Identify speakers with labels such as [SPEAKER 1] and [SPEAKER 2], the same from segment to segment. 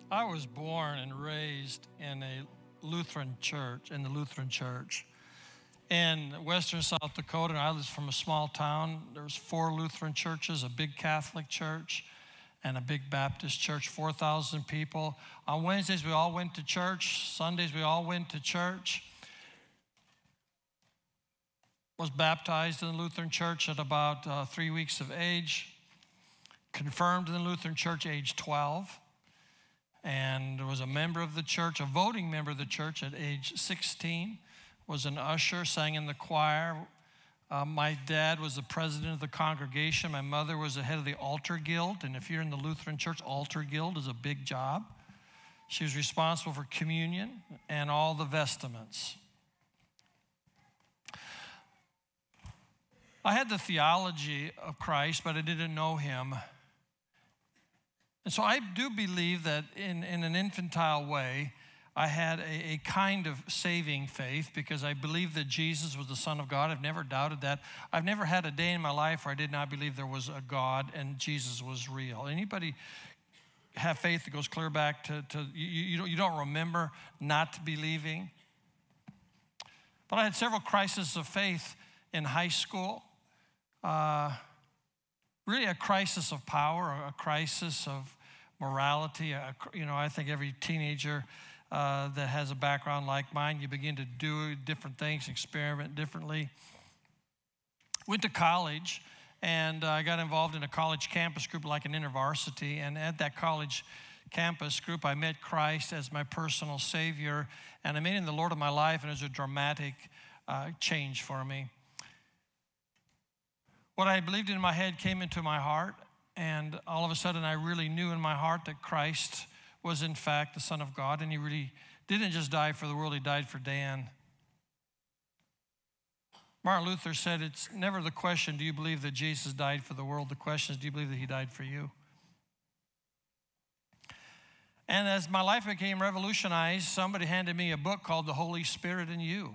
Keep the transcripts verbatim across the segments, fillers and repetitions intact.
[SPEAKER 1] I was born and raised in a Lutheran church, in the Lutheran church. In western South Dakota, I was from a small town. There was four Lutheran churches, a big Catholic church, and a big Baptist church, four thousand people. On Wednesdays, we all went to church. Sundays, we all went to church. Was baptized in the Lutheran church at about uh, three weeks of age. Confirmed in the Lutheran church age twelve. And was a member of the church, a voting member of the church at age sixteen. Was an usher, sang in the choir. Uh, my dad was the president of the congregation. My mother was the head of the altar guild. And if you're in the Lutheran church, altar guild is a big job. She was responsible for communion and all the vestments. I had the theology of Christ, but I didn't know him. And so I do believe that in, in an infantile way, I had a, a kind of saving faith because I believe that Jesus was the Son of God. I've never doubted that. I've never had a day in my life where I did not believe there was a God and Jesus was real. Anybody have faith that goes clear back to, to you, you, don't, you don't remember not believing? But I had several crises of faith in high school. Uh, really a crisis of power, a crisis of morality. A, you know, I think every teenager uh, that has a background like mine, you begin to do different things, experiment differently. Went to college, and I uh, got involved in a college campus group like an InterVarsity, and at that college campus group, I met Christ as my personal Savior, and I made him the Lord of my life, and it was a dramatic uh, change for me. What I believed in my head came into my heart, and all of a sudden I really knew in my heart that Christ was in fact the Son of God, and he really didn't just die for the world, he died for Dan. Martin Luther said it's never the question, do you believe that Jesus died for the world? The question is, do you believe that he died for you? And as my life became revolutionized, somebody handed me a book called The Holy Spirit in You.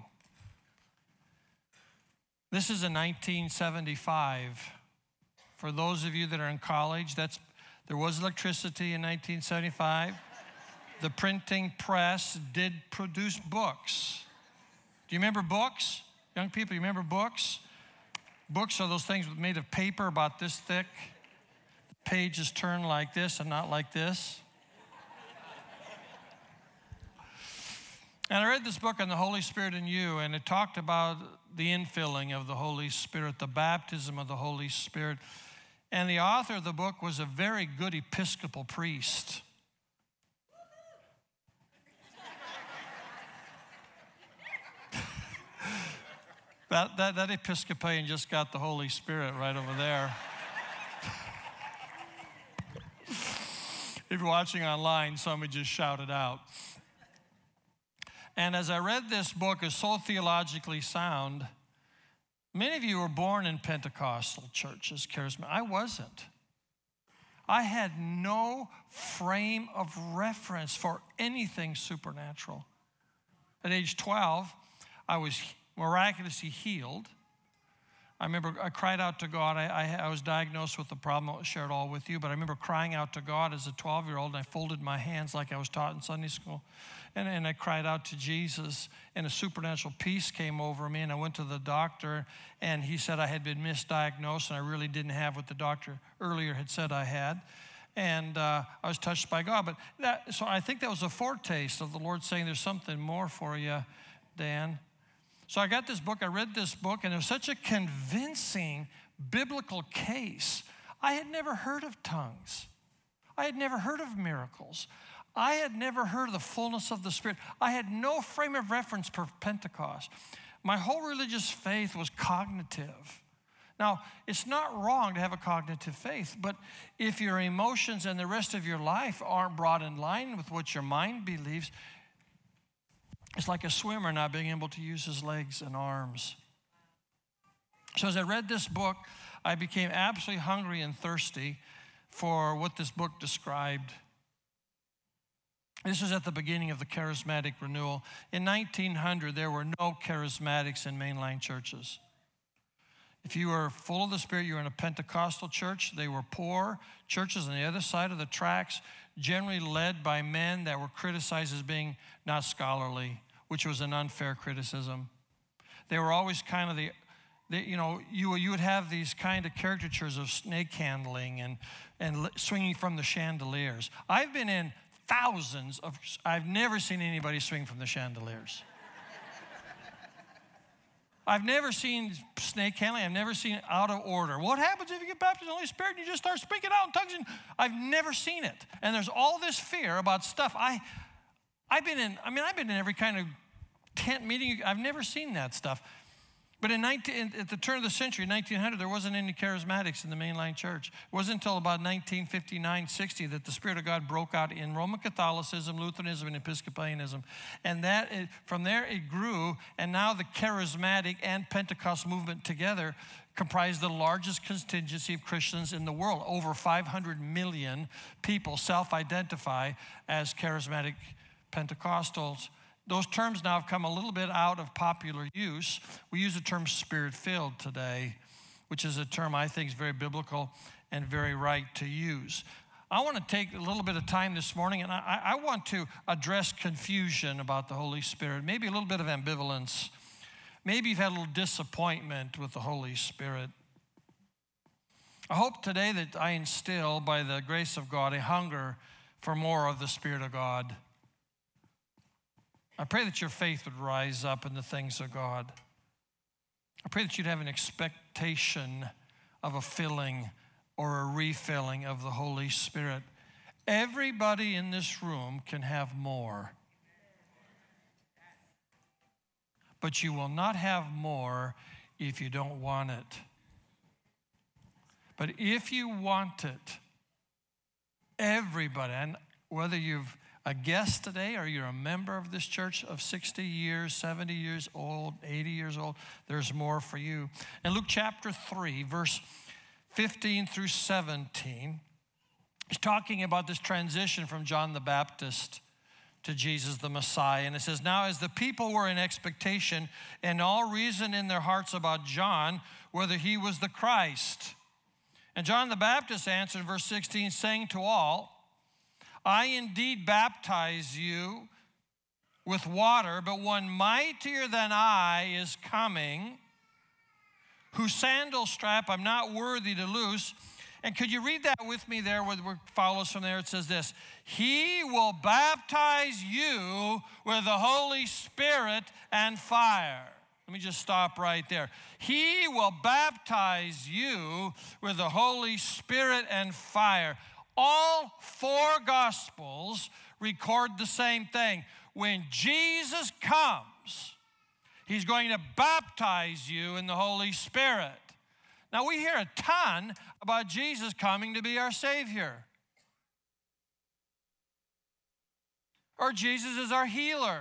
[SPEAKER 1] This is in nineteen seventy-five. For those of you that are in college, that's there was electricity in nineteen seventy-five. The printing press did produce books. Do you remember books? Young people, you remember books? Books are those things made of paper about this thick. The pages turn like this and not like this. And I read this book on the Holy Spirit in You, and it talked about the infilling of the Holy Spirit, the baptism of the Holy Spirit. And the author of the book was a very good Episcopal priest. that, that, that Episcopalian just got the Holy Spirit right over there. If you're watching online, somebody just shouted out. And as I read this book, it's so theologically sound. Many of you were born in Pentecostal churches, charismatic. I wasn't. I had no frame of reference for anything supernatural. At age twelve, I was miraculously healed. I remember I cried out to God. I, I, I was diagnosed with a problem. I won't share it all with you, but I remember crying out to God as a twelve-year-old, and I folded my hands like I was taught in Sunday school. And, and I cried out to Jesus, and a supernatural peace came over me, and I went to the doctor, and he said I had been misdiagnosed, and I really didn't have what the doctor earlier had said I had. And uh, I was touched by God. But that, so I think that was a foretaste of the Lord saying there's something more for you, Dan. So I got this book, I read this book, and it was such a convincing biblical case. I had never heard of tongues. I had never heard of miracles. I had never heard of the fullness of the Spirit. I had no frame of reference for Pentecost. My whole religious faith was cognitive. Now, it's not wrong to have a cognitive faith, but if your emotions and the rest of your life aren't brought in line with what your mind believes, it's like a swimmer not being able to use his legs and arms. So as I read this book, I became absolutely hungry and thirsty for what this book described. This was at the beginning of the charismatic renewal. In nineteen hundred, there were no charismatics in mainline churches. If you were full of the Spirit, you were in a Pentecostal church. They were poor churches on the other side of the tracks, generally led by men that were criticized as being not scholarly, which was an unfair criticism. They were always kind of the, the you know, you, you would have these kind of caricatures of snake handling and, and swinging from the chandeliers. I've been in thousands of, I've never seen anybody swing from the chandeliers. I've never seen snake handling. I've never seen it out of order. What happens if you get baptized in the Holy Spirit and you just start speaking out in tongues? And I've never seen it. And there's all this fear about stuff. I, I've been in, I mean, I've been in every kind of tent meeting. I've never seen that stuff. But in nineteen, at the turn of the century, nineteen hundred, there wasn't any charismatics in the mainline church. It wasn't until about nineteen fifty-nine, sixty that the Spirit of God broke out in Roman Catholicism, Lutheranism, and Episcopalianism. And that, it, from there it grew, and now the charismatic and Pentecost movement together comprise the largest contingency of Christians in the world. Over five hundred million people self-identify as charismatic Pentecostals. Those terms now have come a little bit out of popular use. We use the term Spirit-filled today, which is a term I think is very biblical and very right to use. I want to take a little bit of time this morning, and I, I want to address confusion about the Holy Spirit, maybe a little bit of ambivalence. Maybe you've had a little disappointment with the Holy Spirit. I hope today that I instill, by the grace of God, a hunger for more of the Spirit of God. I pray that your faith would rise up in the things of God. I pray that you'd have an expectation of a filling or a refilling of the Holy Spirit. Everybody in this room can have more. But you will not have more if you don't want it. But if you want it, everybody, and whether you've a guest today, or you're a member of this church of sixty years, seventy years old, eighty years old, there's more for you. In Luke chapter three, verse fifteen through seventeen, he's talking about this transition from John the Baptist to Jesus the Messiah. And it says, now as the people were in expectation and all reasoned in their hearts about John, whether he was the Christ. And John the Baptist answered in verse sixteen, saying to all, I indeed baptize you with water, but one mightier than I is coming, whose sandal strap I'm not worthy to loose. And could you read that with me there, where it follows from there? It says this, he will baptize you with the Holy Spirit and fire. Let me just stop right there. He will baptize you with the Holy Spirit and fire. All four Gospels record the same thing. When Jesus comes, he's going to baptize you in the Holy Spirit. Now, we hear a ton about Jesus coming to be our Savior. Or Jesus is our healer.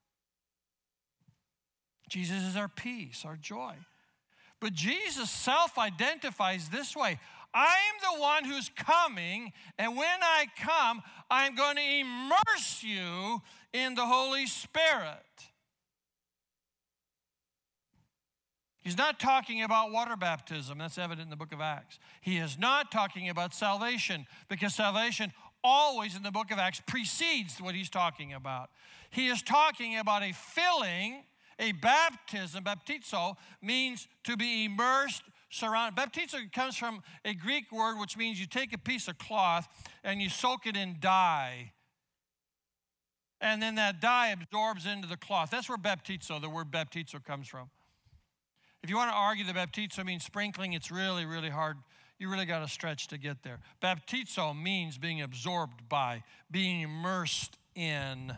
[SPEAKER 1] Jesus is our peace, our joy. But Jesus self-identifies this way. I'm the one who's coming, and when I come, I'm going to immerse you in the Holy Spirit. He's not talking about water baptism. That's evident in the book of Acts. He is not talking about salvation, because salvation always in the book of Acts precedes what he's talking about. He is talking about a filling, a baptism. Baptizo means to be immersed, surrounded. Baptizo comes from a Greek word which means you take a piece of cloth and you soak it in dye. And then that dye absorbs into the cloth. That's where baptizo, the word baptizo, comes from. If you want to argue that baptizo means sprinkling, it's really, really hard. You really got to stretch to get there. Baptizo means being absorbed by, being immersed in.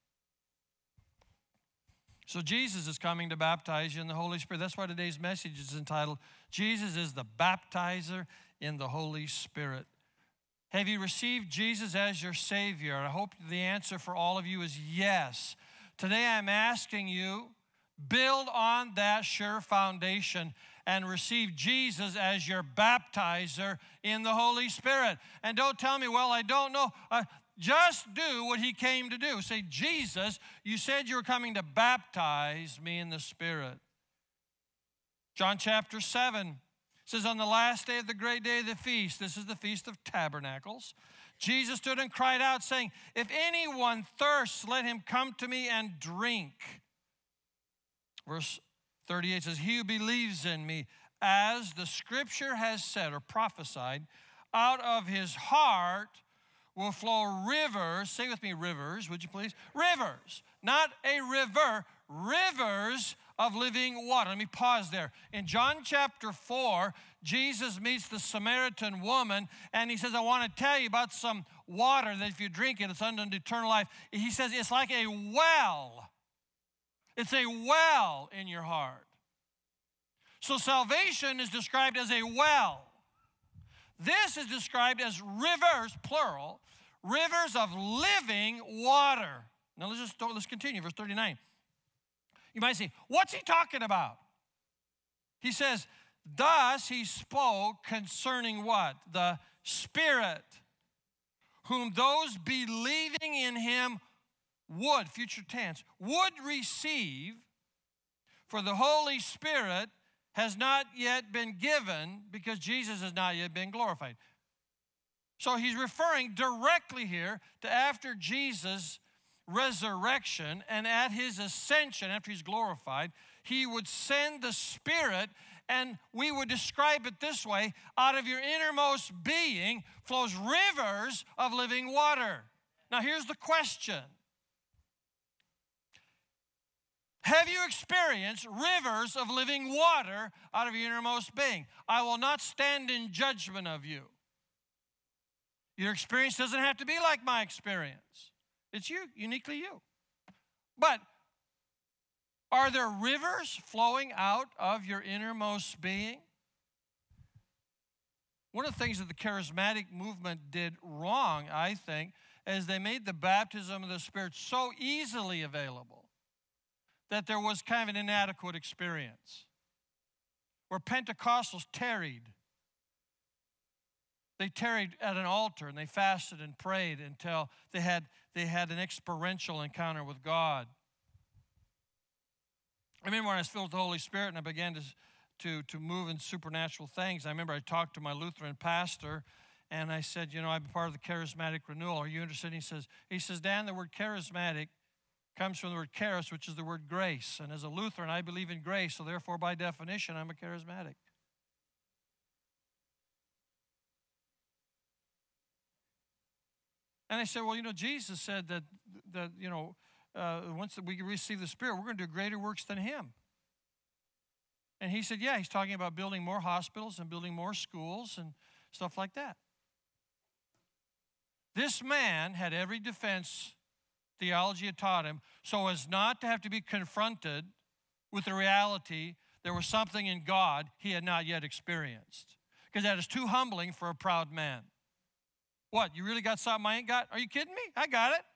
[SPEAKER 1] So Jesus is coming to baptize you in the Holy Spirit. That's why today's message is entitled, Jesus is the baptizer in the Holy Spirit. Have you received Jesus as your Savior? I hope the answer for all of you is yes. Today I'm asking you, build on that sure foundation and receive Jesus as your baptizer in the Holy Spirit. And don't tell me, well, I don't know. Uh, just do what he came to do. Say, Jesus, you said you were coming to baptize me in the Spirit. John chapter seven says, on the last day of the great day of the feast, this is the Feast of Tabernacles, Jesus stood and cried out, saying, if anyone thirsts, let him come to me and drink. Verse thirty-eight says, he who believes in me, as the scripture has said or prophesied, out of his heart will flow rivers. Say with me, rivers, would you please? Rivers, not a river, rivers of living water. Let me pause there. In John chapter four, Jesus meets the Samaritan woman, and he says, I want to tell you about some water that if you drink it, it's unto eternal life. He says it's like a well. It's a well in your heart. So salvation is described as a well. This is described as rivers, plural, rivers of living water. Now let's just let's continue, verse thirty-nine. You might say, what's he talking about? He says, thus he spoke concerning what? The Spirit, whom those believing in him would, future tense, would receive, for the Holy Spirit has not yet been given because Jesus has not yet been glorified. So he's referring directly here to after Jesus' resurrection and at his ascension, after he's glorified, he would send the Spirit, and we would describe it this way: out of your innermost being flows rivers of living water. Now here's the question. Have you experienced rivers of living water out of your innermost being? I will not stand in judgment of you. Your experience doesn't have to be like my experience. It's you, uniquely you. But are there rivers flowing out of your innermost being? One of the things that the charismatic movement did wrong, I think, is they made the baptism of the Spirit so easily available that there was kind of an inadequate experience. Where Pentecostals tarried. They tarried at an altar and they fasted and prayed until they had, they had an experiential encounter with God. I remember when I was filled with the Holy Spirit and I began to, to, to move in supernatural things. I remember I talked to my Lutheran pastor and I said, you know, I'm part of the charismatic renewal. Are you interested? And he says, he says, Dan, the word charismatic comes from the word charis, which is the word grace. And as a Lutheran, I believe in grace, so therefore, by definition, I'm a charismatic. And I said, well, you know, Jesus said that, that you know, uh, once we receive the Spirit, we're going to do greater works than him. And he said, yeah, he's talking about building more hospitals and building more schools and stuff like that. This man had every defense theology had taught him so as not to have to be confronted with the reality there was something in God he had not yet experienced. Because that is too humbling for a proud man. What, you really got something I ain't got? Are you kidding me? I got it.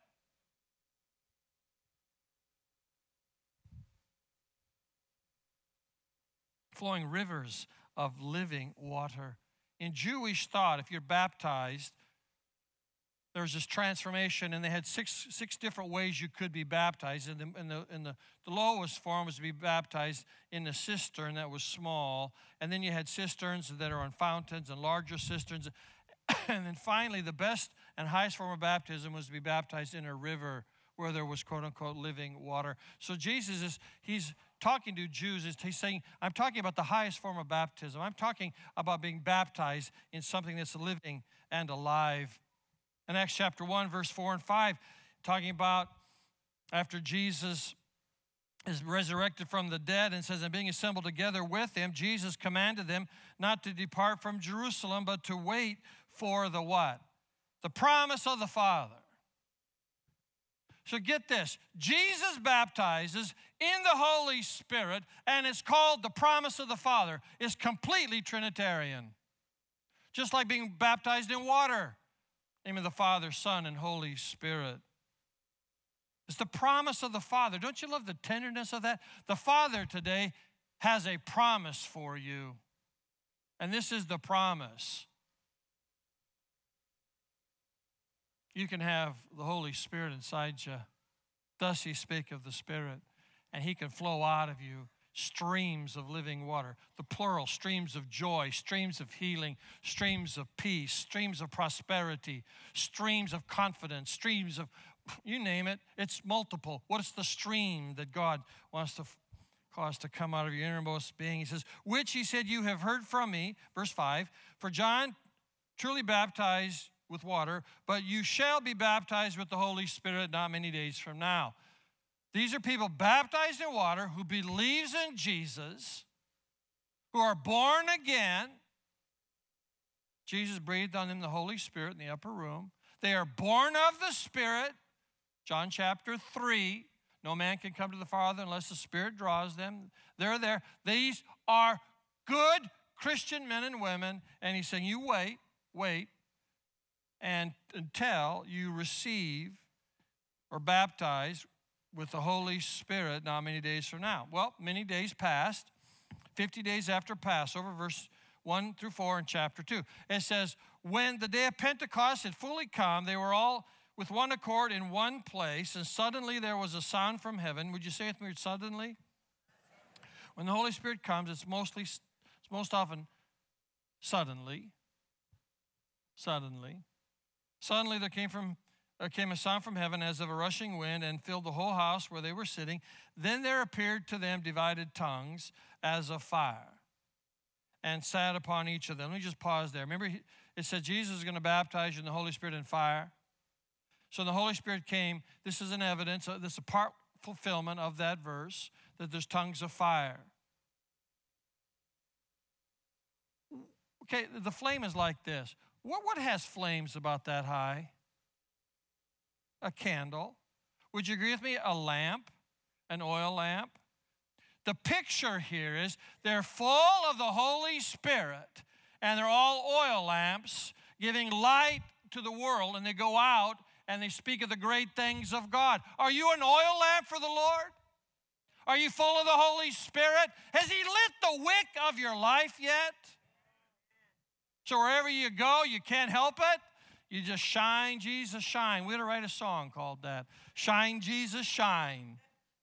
[SPEAKER 1] Flowing rivers of living water. In Jewish thought, if you're baptized, there's this transformation, and they had six six different ways you could be baptized. And the, in the, in the, the lowest form was to be baptized in a cistern that was small. And then you had cisterns that are on fountains and larger cisterns. And then finally, the best and highest form of baptism was to be baptized in a river where there was, quote unquote, living water. So Jesus is, he's talking to Jews. He's saying, I'm talking about the highest form of baptism. I'm talking about being baptized in something that's living and alive. In Acts chapter one, verse four and five, talking about after Jesus is resurrected from the dead, and says, and being assembled together with him, Jesus commanded them not to depart from Jerusalem, but to wait for the what? The promise of the Father. So get this, Jesus baptizes in the Holy Spirit, and it's called the promise of the Father. It's completely Trinitarian. Just like being baptized in water. Name of the Father, Son, and Holy Spirit. It's the promise of the Father. Don't you love the tenderness of that? The Father today has a promise for you. And this is the promise. You can have the Holy Spirit inside you. Thus he spake of the Spirit. And he can flow out of you streams of living water. The plural, streams of joy, streams of healing, streams of peace, streams of prosperity, streams of confidence, streams of, you name it, it's multiple. What is the stream that God wants to cause to come out of your innermost being? He says, which he said, you have heard from me, verse five, for John truly baptized with water, but you shall be baptized with the Holy Spirit not many days from now. These are people baptized in water who believes in Jesus, who are born again. Jesus breathed on them the Holy Spirit in the upper room. They are born of the Spirit. John chapter three, no man can come to the Father unless the Spirit draws them. They're there. These are good Christian men and women. And he's saying, you wait, wait, and until you receive or baptize with the Holy Spirit not many days from now. Well, many days passed, fifty days after Passover, verse one through four in chapter two. It says, when the day of Pentecost had fully come, they were all with one accord in one place, and suddenly there was a sound from heaven. Would you say it with me, suddenly? When the Holy Spirit comes, it's mostly, it's most often suddenly. Suddenly. Suddenly there came from There came a sound from heaven as of a rushing wind and filled the whole house where they were sitting. Then there appeared to them divided tongues as of fire and sat upon each of them. Let me just pause there. Remember, it said Jesus is going to baptize you in the Holy Spirit and fire. So the Holy Spirit came. This is an evidence, this is a part fulfillment of that verse, that there's tongues of fire. Okay, the flame is like this. What, what has flames about that high? A candle. Would you agree with me? A lamp, an oil lamp. The picture here is they're full of the Holy Spirit, and they're all oil lamps giving light to the world, and they go out and they speak of the great things of God. Are you an oil lamp for the Lord? Are you full of the Holy Spirit? Has He lit the wick of your life yet? So wherever you go, you can't help it. You just shine, Jesus, shine. We had to write a song called that. Shine, Jesus, shine.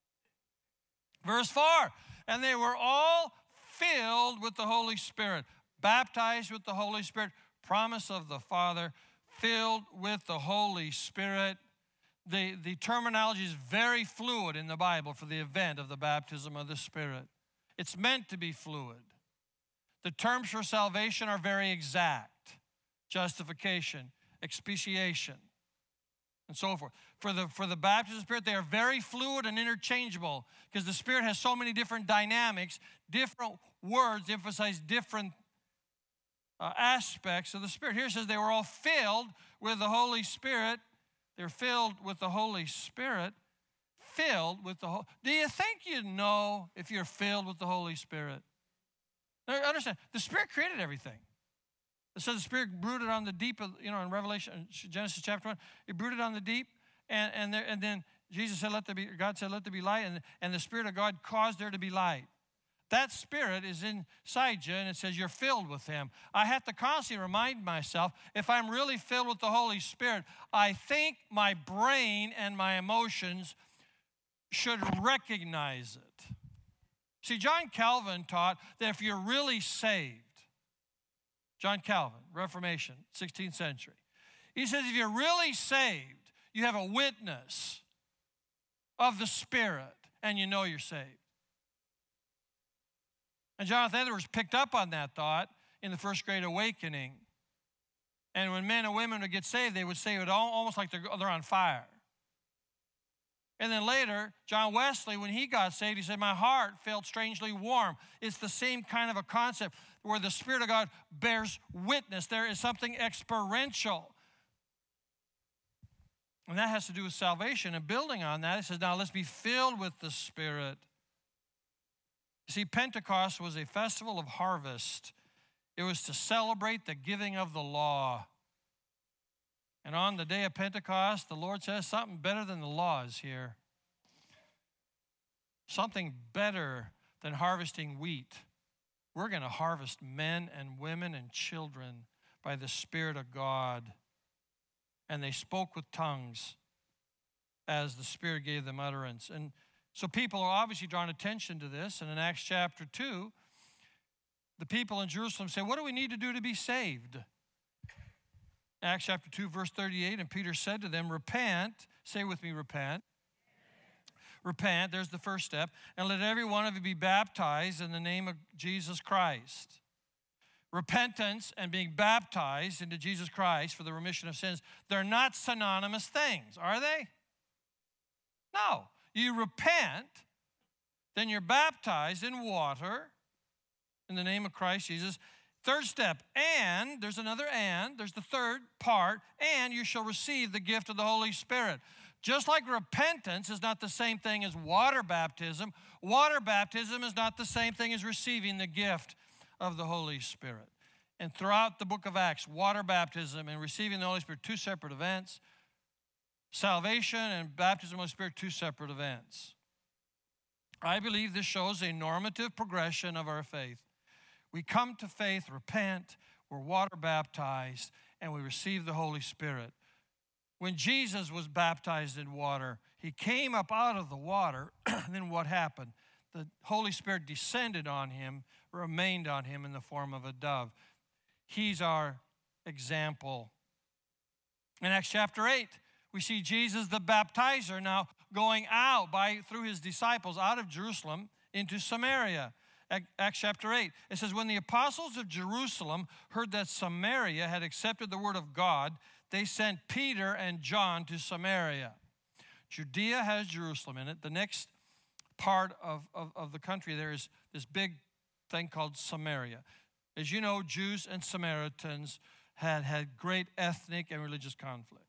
[SPEAKER 1] Verse four, and they were all filled with the Holy Spirit, baptized with the Holy Spirit, promise of the Father, filled with the Holy Spirit. The, the terminology is very fluid in the Bible for the event of the baptism of the Spirit. It's meant to be fluid. The terms for salvation are very exact. Justification, expiation, and so forth. For the, for the baptism of the Spirit, they are very fluid and interchangeable because the Spirit has so many different dynamics, different words emphasize different uh, aspects of the Spirit. Here it says they were all filled with the Holy Spirit. They're filled with the Holy Spirit. Filled with the Holy. Do you think you know if you're filled with the Holy Spirit? Now, understand, the Spirit created everything. It says the Spirit brooded on the deep, of, you know, in Revelation, Genesis chapter one, it brooded on the deep, and and, there, and then Jesus said, let there be, God said, let there be light, and, and the Spirit of God caused there to be light. That Spirit is inside you, and it says you're filled with Him. I have to constantly remind myself, if I'm really filled with the Holy Spirit, I think my brain and my emotions should recognize it. See, John Calvin taught that if you're really saved, John Calvin, Reformation, sixteenth century. He says if you're really saved, you have a witness of the Spirit, and you know you're saved. And Jonathan Edwards picked up on that thought in the First Great Awakening. And when men and women would get saved, they would say it almost like they're, they're on fire. And then later, John Wesley, when he got saved, he said, my heart felt strangely warm. It's the same kind of a concept where the Spirit of God bears witness. There is something experiential. And that has to do with salvation. And building on that, it says, now let's be filled with the Spirit. You see, Pentecost was a festival of harvest. It was to celebrate the giving of the law. And on the day of Pentecost, the Lord says something better than the law is here. Something better than harvesting wheat. We're going to harvest men and women and children by the Spirit of God. And they spoke with tongues as the Spirit gave them utterance. And So people are obviously drawing attention to this. And in Acts chapter two, the people in Jerusalem say, what do we need to do to be saved? Acts chapter two, verse thirty-eight, and Peter said to them, repent. Say with me, repent. Repent, there's the first step. And let every one of you be baptized in the name of Jesus Christ. Repentance and being baptized into Jesus Christ for the remission of sins, they're not synonymous things, are they? No. You repent, then you're baptized in water in the name of Christ Jesus. Third step, and, there's another and, there's the third part, and you shall receive the gift of the Holy Spirit. Just like repentance is not the same thing as water baptism, water baptism is not the same thing as receiving the gift of the Holy Spirit. And throughout the book of Acts, water baptism and receiving the Holy Spirit, two separate events. Salvation and baptism of the Holy Spirit, two separate events. I believe this shows a normative progression of our faith. We come to faith, repent, we're water baptized, and we receive the Holy Spirit. When Jesus was baptized in water, he came up out of the water, and then what happened? The Holy Spirit descended on him, remained on him in the form of a dove. He's our example. In Acts chapter eight, we see Jesus the baptizer now going out by through his disciples out of Jerusalem into Samaria. Acts chapter eight, it says, when the apostles of Jerusalem heard that Samaria had accepted the word of God, they sent Peter and John to Samaria. Judea has Jerusalem in it. The next part of, of, of the country there is this big thing called Samaria. As you know, Jews and Samaritans had had great ethnic and religious conflict.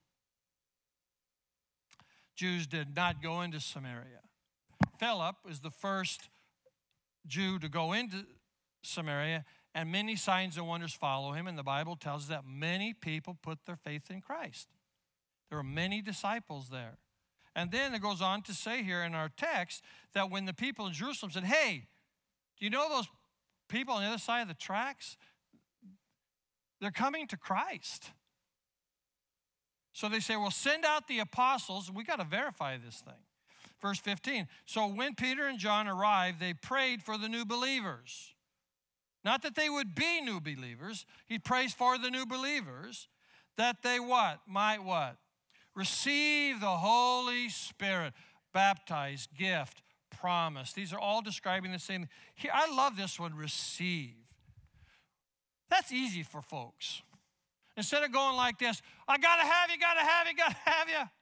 [SPEAKER 1] Jews did not go into Samaria. Philip is the first Jew to go into Samaria, and many signs and wonders follow him, and the Bible tells us that many people put their faith in Christ. There were many disciples there. And then it goes on to say here in our text that when the people in Jerusalem said, hey, do you know those people on the other side of the tracks? They're coming to Christ. So they say, well, send out the apostles, and we got to verify this thing. Verse fifteen, so when Peter and John arrived, they prayed for the new believers. Not that they would be new believers. He prays for the new believers that they what? Might what? Receive the Holy Spirit. Baptized, gift, promise. These are all describing the same. Here, I love this one, receive. That's easy for folks. Instead of going like this, I got to have you, got to have you, got to have you.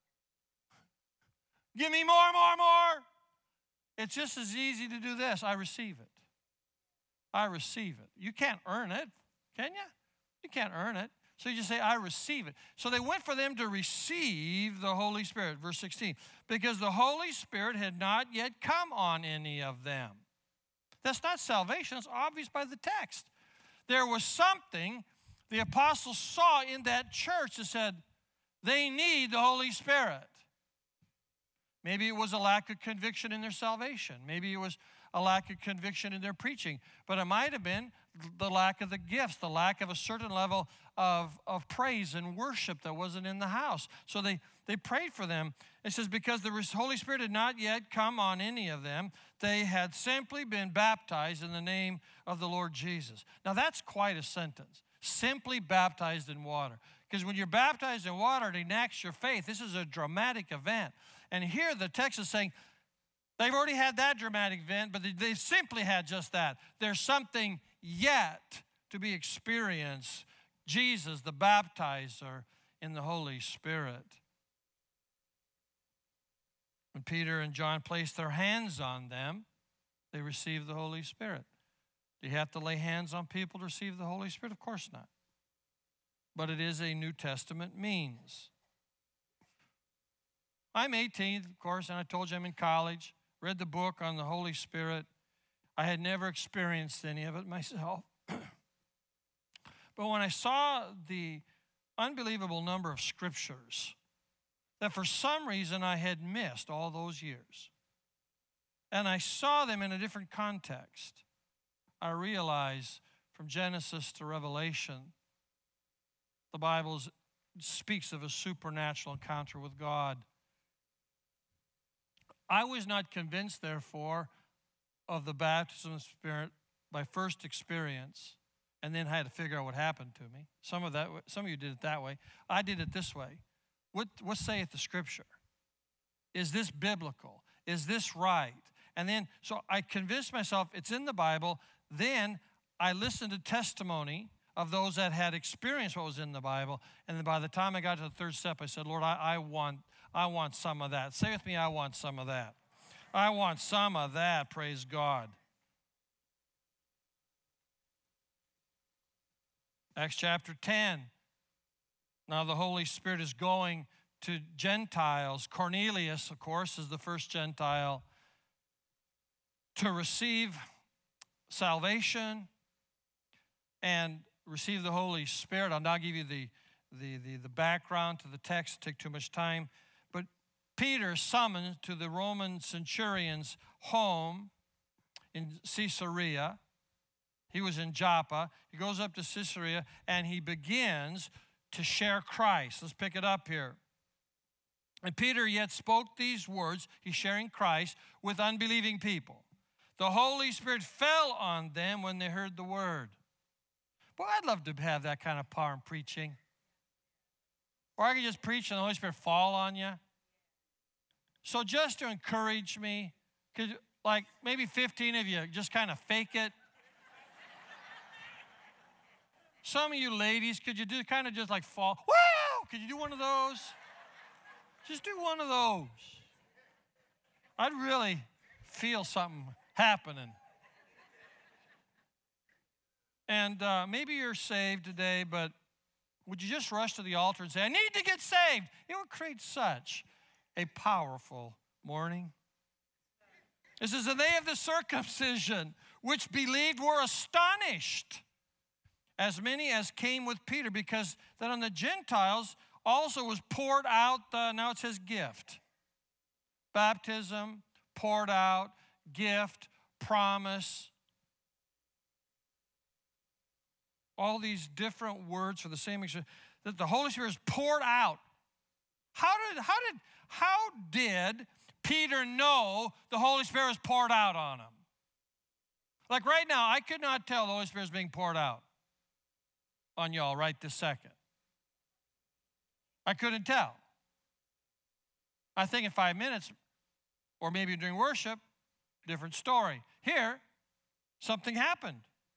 [SPEAKER 1] Give me more, more, more. It's just as easy to do this. I receive it. I receive it. You can't earn it, can you? You can't earn it. So you just say, I receive it. So they went for them to receive the Holy Spirit, verse sixteen, because the Holy Spirit had not yet come on any of them. That's not salvation. It's obvious by the text. There was something the apostles saw in that church that said they need the Holy Spirit. Maybe it was a lack of conviction in their salvation. Maybe it was a lack of conviction in their preaching. But it might have been the lack of the gifts, the lack of a certain level of, of praise and worship that wasn't in the house. So they, they prayed for them. It says, because the Holy Spirit had not yet come on any of them, they had simply been baptized in the name of the Lord Jesus. Now that's quite a sentence. Simply baptized in water. Because when you're baptized in water, it enacts your faith. This is a dramatic event. And here the text is saying, they've already had that dramatic event, but they, they simply had just that. There's something yet to be experienced. Jesus, the baptizer in the Holy Spirit. When Peter and John placed their hands on them, they received the Holy Spirit. Do you have to lay hands on people to receive the Holy Spirit? Of course not. But it is a New Testament means. I'm eighteen, of course, and I told you I'm in college. Read the book on the Holy Spirit. I had never experienced any of it myself. But when I saw the unbelievable number of scriptures that for some reason I had missed all those years, and I saw them in a different context, I realized from Genesis to Revelation, the Bible speaks of a supernatural encounter with God. I was not convinced, therefore, of the baptism of the Spirit by first experience, and then had to figure out what happened to me. Some of that, some of you did it that way. I did it this way. What, what saith the Scripture? Is this biblical? Is this right? And then, so I convinced myself it's in the Bible. Then I listened to testimony of those that had experienced what was in the Bible. And then by the time I got to the third step, I said, Lord, I, I want, I want some of that. Say with me, I want some of that. I want some of that, praise God. Acts chapter ten. Now the Holy Spirit is going to Gentiles. Cornelius, of course, is the first Gentile to receive salvation and receive the Holy Spirit. I'll now give you the, the, the, the background to the text. It'll take too much time. But Peter summoned to the Roman centurion's home in Caesarea. He was in Joppa. He goes up to Caesarea and he begins to share Christ. Let's pick it up here. And Peter yet spoke these words, he's sharing Christ, with unbelieving people. The Holy Spirit fell on them when they heard the word. Boy, I'd love to have that kind of power in preaching. Or I could just preach and the Holy Spirit fall on you. So just to encourage me, could like maybe fifteen of you just kind of fake it. Some of you ladies, could you do kind of just like fall? Wow! Could you do one of those? Just do one of those. I'd really feel something happening. And uh, maybe you're saved today, but would you just rush to the altar and say, I need to get saved? It would create such a powerful morning. This is the day of the circumcision, which believed were astonished, as many as came with Peter, because that on the Gentiles also was poured out, uh, now it says gift. Baptism, poured out, gift, promise. All these different words for the same experience. That the Holy Spirit is poured out. How did, how did, how did Peter know the Holy Spirit was poured out on him? Like right now, I could not tell the Holy Spirit is being poured out on y'all right this second. I couldn't tell. I think in five minutes, or maybe during worship, different story. Here, something happened.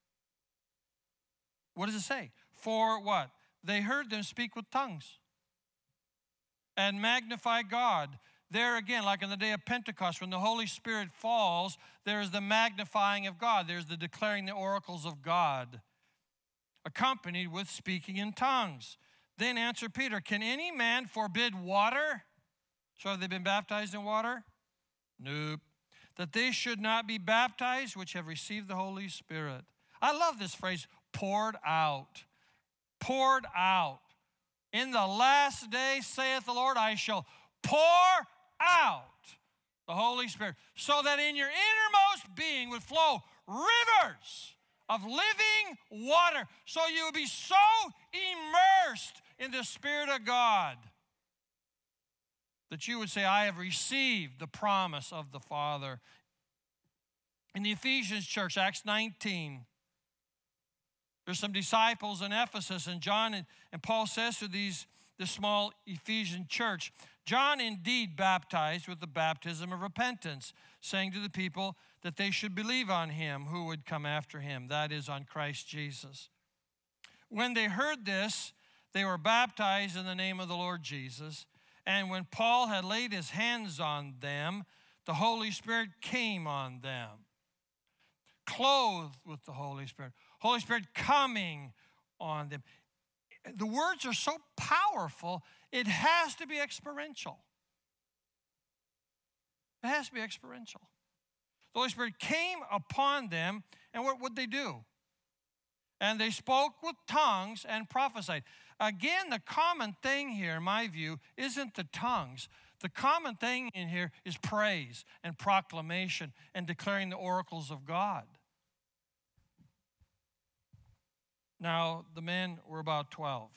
[SPEAKER 1] What does it say? For what? They heard them speak with tongues and magnify God. There again, like in the day of Pentecost, when the Holy Spirit falls, there is the magnifying of God. There's the declaring the oracles of God, accompanied with speaking in tongues. Then answered Peter, can any man forbid water? So have they been baptized in water? Nope. That they should not be baptized, which have received the Holy Spirit. I love this phrase, poured out. Poured out. In the last day, saith the Lord, I shall pour out the Holy Spirit, so that in your innermost being would flow rivers of living water, so you would be so immersed in the Spirit of God that you would say, I have received the promise of the Father. In the Ephesians church, Acts nineteen, there's some disciples in Ephesus, and John and, and Paul says to these this small Ephesian church, John indeed baptized with the baptism of repentance, saying to the people that they should believe on him who would come after him, that is, on Christ Jesus. When they heard this, they were baptized in the name of the Lord Jesus. And when Paul had laid his hands on them, the Holy Spirit came on them, clothed with the Holy Spirit. Holy Spirit coming on them. The words are so powerful, it has to be experiential. It has to be experiential. The Holy Spirit came upon them, and what would they do? And they spoke with tongues and prophesied. Again, the common thing here, in my view, isn't the tongues. The common thing in here is praise and proclamation and declaring the oracles of God. Now, the men were about twelve.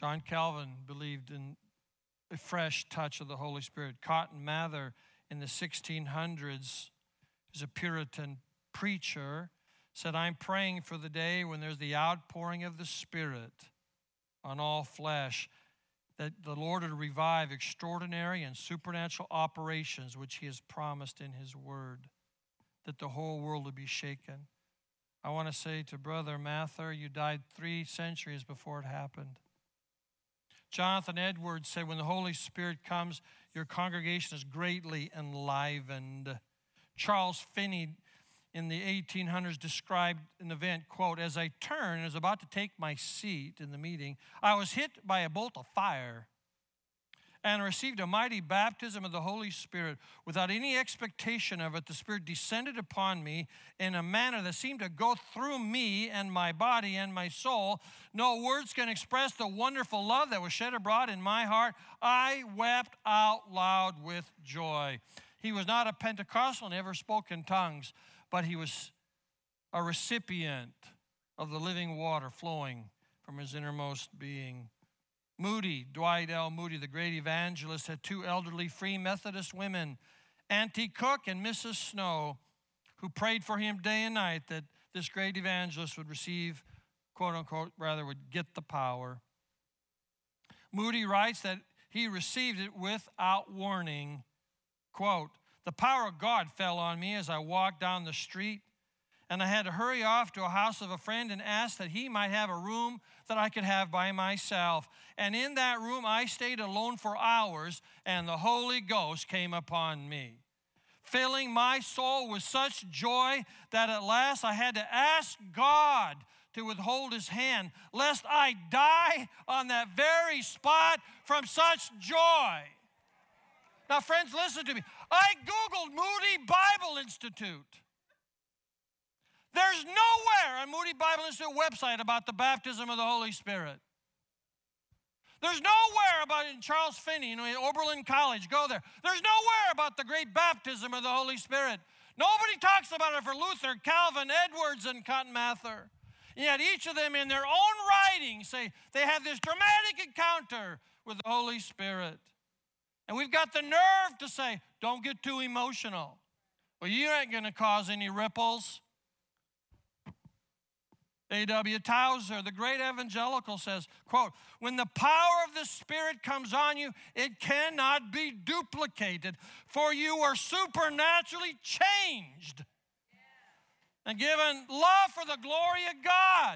[SPEAKER 1] John Calvin believed in a fresh touch of the Holy Spirit. Cotton Mather in the sixteen hundreds is a Puritan preacher, said, I'm praying for the day when there's the outpouring of the Spirit on all flesh, that the Lord would revive extraordinary and supernatural operations which he has promised in his word, that the whole world would be shaken. I want to say to Brother Mather, you died three centuries before it happened. Jonathan Edwards said, when the Holy Spirit comes, your congregation is greatly enlivened. Charles Finney in the eighteen hundreds described an event, quote, as I turned and was about to take my seat in the meeting, I was hit by a bolt of fire and received a mighty baptism of the Holy Spirit. Without any expectation of it, the Spirit descended upon me in a manner that seemed to go through me and my body and my soul. No words can express the wonderful love that was shed abroad in my heart. I wept out loud with joy. He was not a Pentecostal, never spoke in tongues, but he was a recipient of the living water flowing from his innermost being. Moody, Dwight L. Moody, the great evangelist, had two elderly Free Methodist women, Auntie Cook and Missus Snow, who prayed for him day and night that this great evangelist would receive, quote unquote, rather would get the power. Moody writes that he received it without warning. Quote, the power of God fell on me as I walked down the street, and I had to hurry off to a house of a friend and ask that he might have a room that I could have by myself. And in that room, I stayed alone for hours, and the Holy Ghost came upon me, filling my soul with such joy that at last I had to ask God to withhold his hand, lest I die on that very spot from such joy. Now, friends, listen to me. I Googled Moody Bible Institute. There's nowhere on Moody Bible Institute website about the baptism of the Holy Spirit. There's nowhere about it in Charles Finney, you know, in Oberlin College. Go there. There's nowhere about the great baptism of the Holy Spirit. Nobody talks about it for Luther, Calvin, Edwards, and Cotton Mather. And yet each of them in their own writings say they have this dramatic encounter with the Holy Spirit. And we've got the nerve to say, don't get too emotional. Well, you ain't going to cause any ripples. A W Towser, the great evangelical, says, quote, when the power of the Spirit comes on you, it cannot be duplicated, for you are supernaturally changed and given love for the glory of God.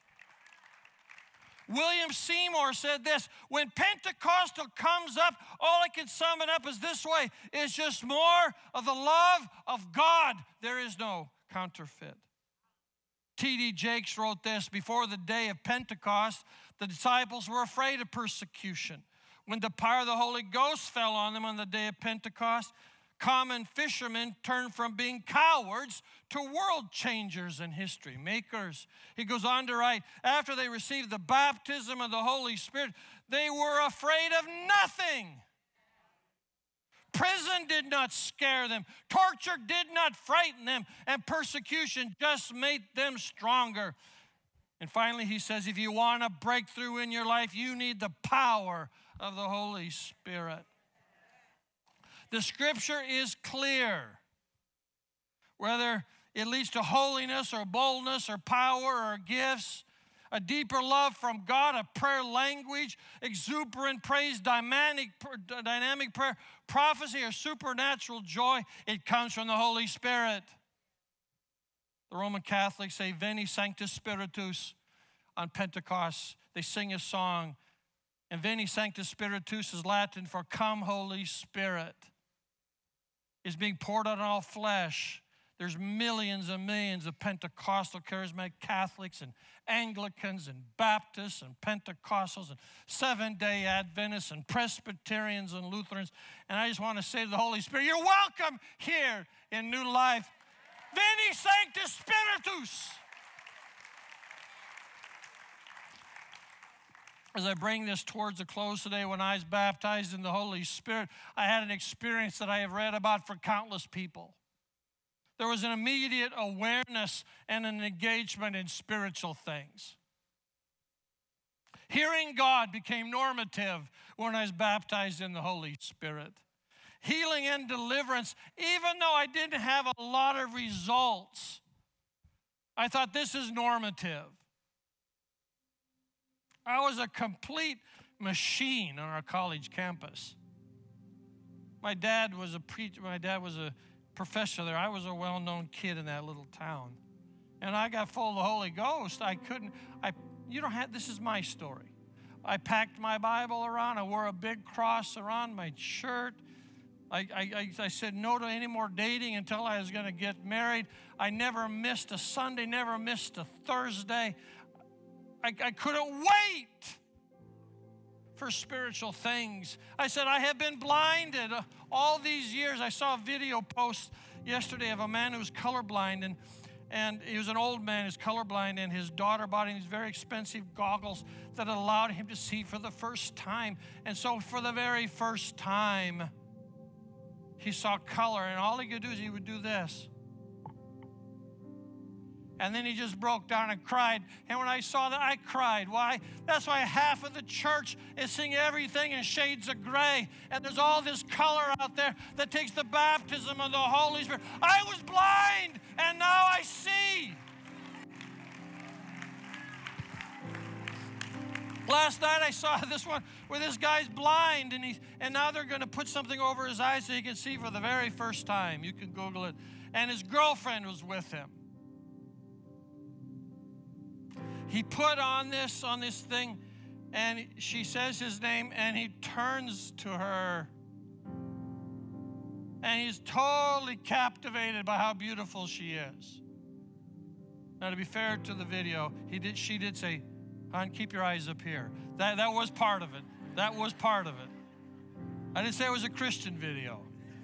[SPEAKER 1] William Seymour said this, when Pentecostal comes up, all I can sum it up is this way, it's just more of the love of God. There is no counterfeit. T D Jakes wrote this, before the day of Pentecost, the disciples were afraid of persecution. When the power of the Holy Ghost fell on them on the day of Pentecost, common fishermen turned from being cowards to world changers and history makers. He goes on to write, after they received the baptism of the Holy Spirit, they were afraid of nothing. Prison did not scare them. Torture did not frighten them. And persecution just made them stronger. And finally, he says, if you want a breakthrough in your life, you need the power of the Holy Spirit. The scripture is clear. Whether it leads to holiness or boldness or power or gifts, a deeper love from God, a prayer language, exuberant praise, dynamic, dynamic prayer, prophecy, or supernatural joy, it comes from the Holy Spirit. The Roman Catholics say, Veni Sanctus Spiritus on Pentecost. They sing a song, and Veni Sanctus Spiritus is Latin for come, Holy Spirit. It's being poured out on all flesh. There's millions and millions of Pentecostal, charismatic Catholics and Anglicans and Baptists and Pentecostals and Seventh-day Adventists and Presbyterians and Lutherans. And I just want to say to the Holy Spirit, you're welcome here in New Life. Veni Sanctus Spiritus. As I bring this towards a close today, when I was baptized in the Holy Spirit, I had an experience that I have read about for countless people. There was an immediate awareness and an engagement in spiritual things. Hearing God became normative when I was baptized in the Holy Spirit. Healing and deliverance, even though I didn't have a lot of results, I thought this is normative. I was a complete machine on our college campus. My dad was a preacher. My dad was a professor there. I was a well-known kid in that little town. And I got full of the Holy Ghost. I couldn't, I, you don't have, this is my story. I packed my Bible around. I wore a big cross around my shirt. I, I, I said no to any more dating until I was going to get married. I never missed a Sunday, never missed a Thursday. I, I couldn't wait for spiritual things. I said, I have been blinded all these years. I saw a video post yesterday of a man who was colorblind, and, and he was an old man who's colorblind, and his daughter bought him these very expensive goggles that allowed him to see for the first time. And so for the very first time, he saw color, and all he could do is he would do this. And then he just broke down and cried. And when I saw that, I cried. Why? That's why half of the church is seeing everything in shades of gray. And there's all this color out there that takes the baptism of the Holy Spirit. I was blind, and now I see. Last night I saw this one where this guy's blind, and, he, and now they're going to put something over his eyes so he can see for the very first time. You can Google it. And his girlfriend was with him. He put on this, on this thing, and she says his name, and he turns to her. And he's totally captivated by how beautiful she is. Now, to be fair to the video, he did, she did say, hon, keep your eyes up here. That, that was part of it. That was part of it. I didn't say it was a Christian video.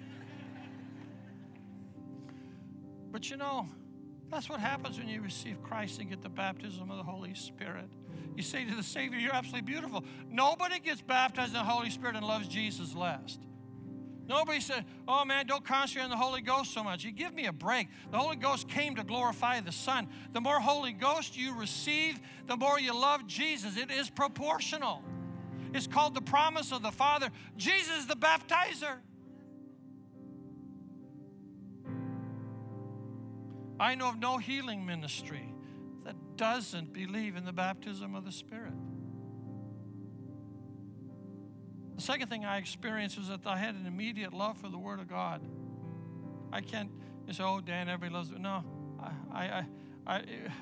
[SPEAKER 1] But you know, that's what happens when you receive Christ and get the baptism of the Holy Spirit. You say to the Savior, you're absolutely beautiful. Nobody gets baptized in the Holy Spirit and loves Jesus less. Nobody said, oh man, don't concentrate on the Holy Ghost so much. You give me a break. The Holy Ghost came to glorify the Son. The more Holy Ghost you receive, the more you love Jesus. It is proportional. It's called the promise of the Father. Jesus is the baptizer. I know of no healing ministry that doesn't believe in the baptism of the Spirit. The second thing I experienced was that I had an immediate love for the Word of God. I can't you say, oh, Dan, everybody loves it. No, I, I, I,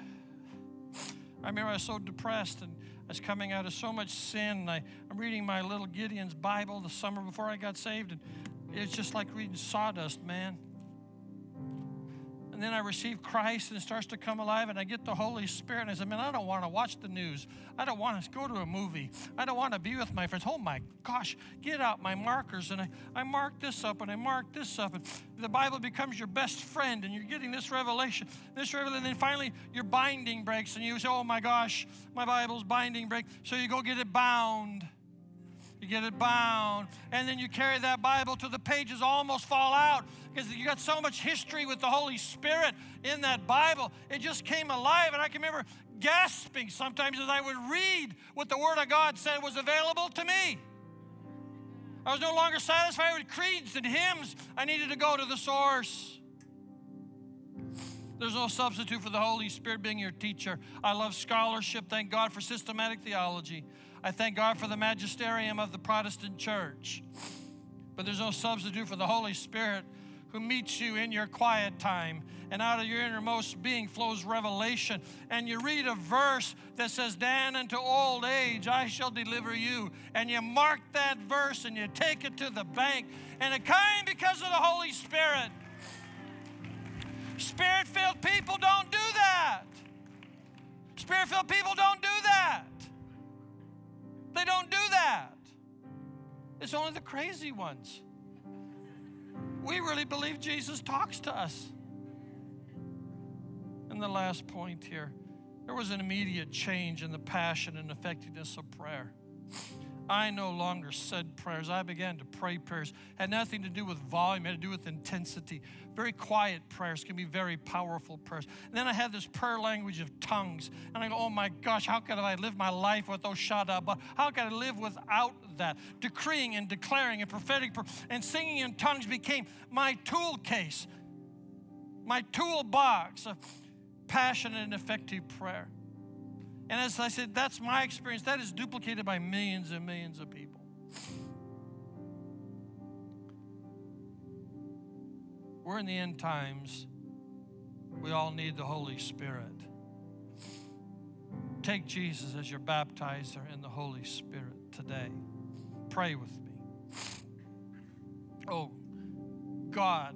[SPEAKER 1] I remember I was so depressed, and I was coming out of so much sin. And I, I'm reading my little Gideon's Bible the summer before I got saved, and it's just like reading sawdust, man. And then I receive Christ, and it starts to come alive, and I get the Holy Spirit, and I said, man, I don't want to watch the news. I don't want to go to a movie. I don't want to be with my friends. Oh, my gosh, get out my markers, and I, I mark this up, and I mark this up, and the Bible becomes your best friend, and you're getting this revelation, this revelation, and then finally your binding breaks, and you say, oh, my gosh, my Bible's binding break, so you go get it bound. You get it bound, and then you carry that Bible till the pages almost fall out because you got so much history with the Holy Spirit in that Bible. It just came alive, and I can remember gasping sometimes as I would read what the Word of God said was available to me. I was no longer satisfied with creeds and hymns. I needed to go to the source. There's no substitute for the Holy Spirit being your teacher. I love scholarship. Thank God for systematic theology. I thank God for the magisterium of the Protestant church. But there's no substitute for the Holy Spirit who meets you in your quiet time. And out of your innermost being flows revelation. And you read a verse that says, Dan, unto old age I shall deliver you. And you mark that verse and you take it to the bank. And it came because of the Holy Spirit. Spirit-filled people don't do that. Spirit-filled people don't do that. They don't do that. It's only the crazy ones. We really believe Jesus talks to us. And the last point here, there was an immediate change in the passion and effectiveness of prayer. I no longer said prayers. I began to pray prayers. Had nothing to do with volume, had to do with intensity. Very quiet prayers can be very powerful prayers. And then I had this prayer language of tongues. And I go, oh my gosh, how could I live my life with those shada? But how could I live without that? Decreeing and declaring and prophetic and singing in tongues became my tool case, my toolbox of passionate and effective prayer. And as I said, that's my experience. That is duplicated by millions and millions of people. We're in the end times. We all need the Holy Spirit. Take Jesus as your baptizer in the Holy Spirit today. Pray with me. Oh, God.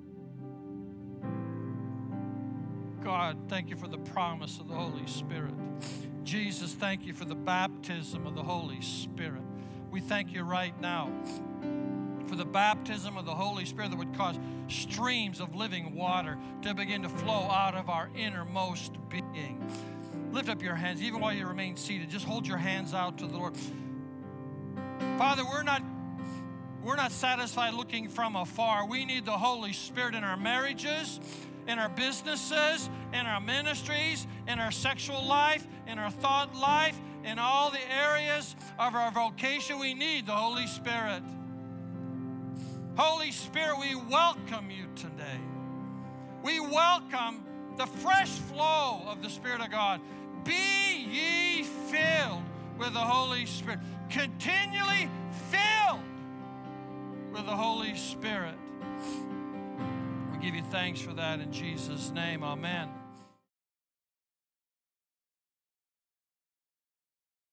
[SPEAKER 1] God, thank you for the promise of the Holy Spirit. Jesus, thank you for the baptism of the Holy Spirit. We thank you right now for the baptism of the Holy Spirit that would cause streams of living water to begin to flow out of our innermost being. Lift up your hands, even while you remain seated. Just hold your hands out to the Lord. Father, we're not we're not satisfied looking from afar. We need the Holy Spirit in our marriages, in our businesses, in our ministries, in our sexual life, in our thought life, in all the areas of our vocation. We need the Holy Spirit. Holy Spirit, we welcome you today. We welcome the fresh flow of the Spirit of God. Be ye filled with the Holy Spirit. Continually filled with the Holy Spirit. We give you thanks for that in Jesus' name. Amen.